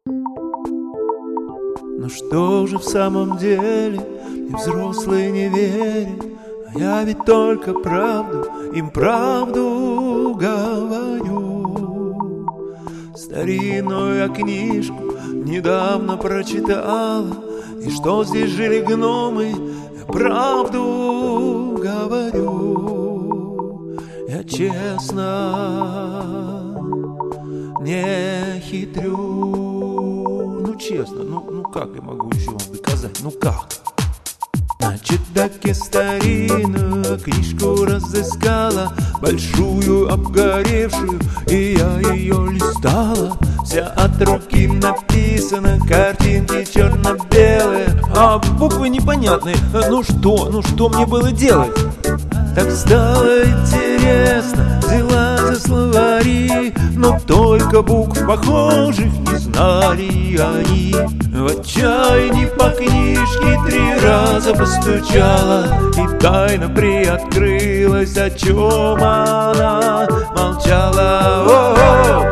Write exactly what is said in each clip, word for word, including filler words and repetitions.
Но что же в самом деле, и взрослые не верят, а я ведь только правду, им правду говорю. Старинную я книжку недавно прочитала, и что здесь жили гномы, я правду говорю. Я честно не хитрю. Ну честно, ну, ну как я могу еще вам доказать, ну как? Значит, так я старинную книжку разыскала, большую, обгоревшую, и я ее листала. Вся от руки написана, картинки черно-белые, а буквы непонятные. Ну что, ну что мне было делать? Так стало интересно, взяла за словари, но только букв похожих не знали они. В отчаянии по книжке три раза постучала, и тайна приоткрылась, о чем она молчала. О-о-о!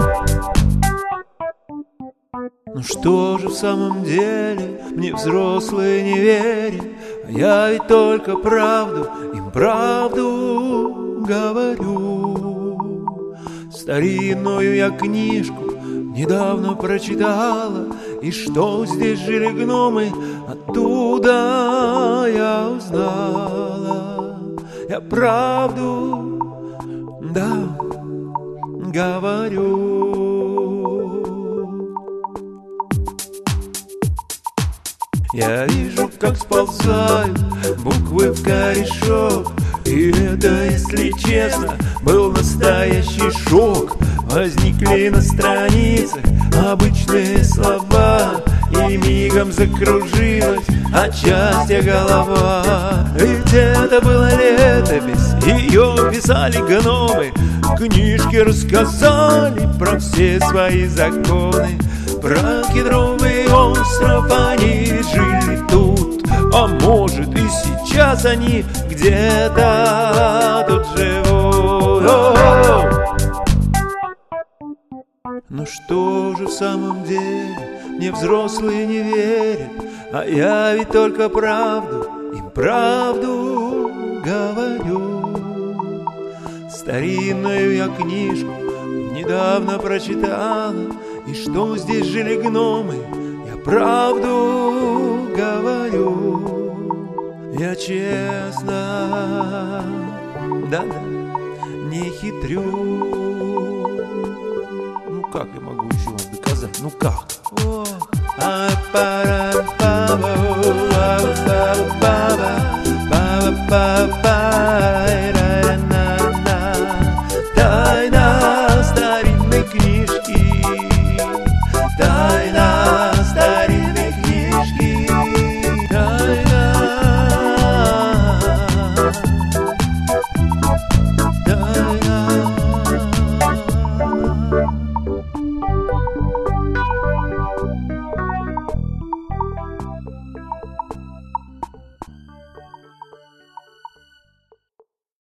Ну что же в самом деле, мне взрослые не верят, а я ведь только правду, им правду говорю. Старинную я книжку недавно прочитала, и что здесь жили гномы, оттуда я узнала. Я правду, да, говорю. Я вижу, как сползают буквы в корешок, и это, если честно, был настоящий шок. Возникли на страницах обычные слова, и мигом закружилась от счастья голова. Ведь это была летопись, ее писали гномы, книжки рассказали про все свои законы. Про кедровый остров они жили тут, а может и сейчас они где-то тут живут. О-о-о! Ну что же в самом деле, мне взрослые не верят, а я ведь только правду, им правду говорю. Старинную я книжку недавно прочитала, и что здесь жили гномы, я правду говорю. Я честно, да-да, не хитрю. Ну как я могу еще вам доказать, ну как? Ох.